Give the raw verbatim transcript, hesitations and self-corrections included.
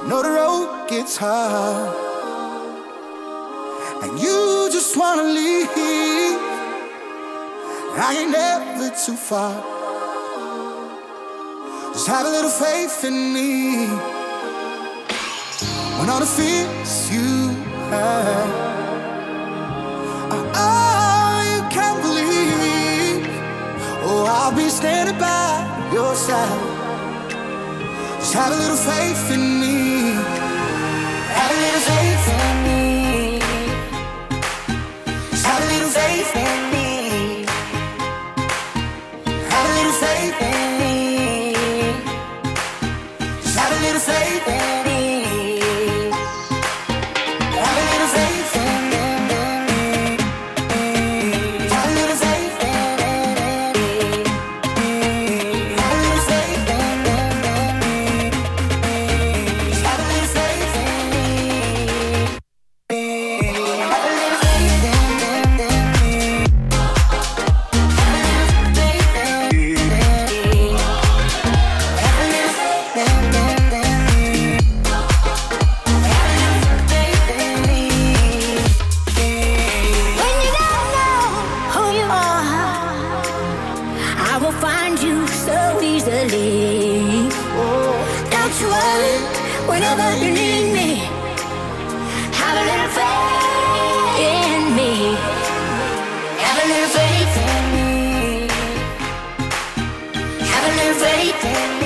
know the road gets hard, and you just wanna leave. I ain't never too far. Just have a little faith in me. When all the fears you have are all you can believe, oh, I'll be standing by your side. Just have a little faith in me. Have a little faith in me. Just have a little faith in me. Have a little faith in me. Just have a little faith in me. Have a little faith in me. Have a little faith in me. Have a little faith in me. Have a little faith in me. Have a little faith in me. When you don't know who you are, I will find you so easily. Don't you worry, whenever you need me, have a little faith in me. Have a little faith in me. Have a little faith in me.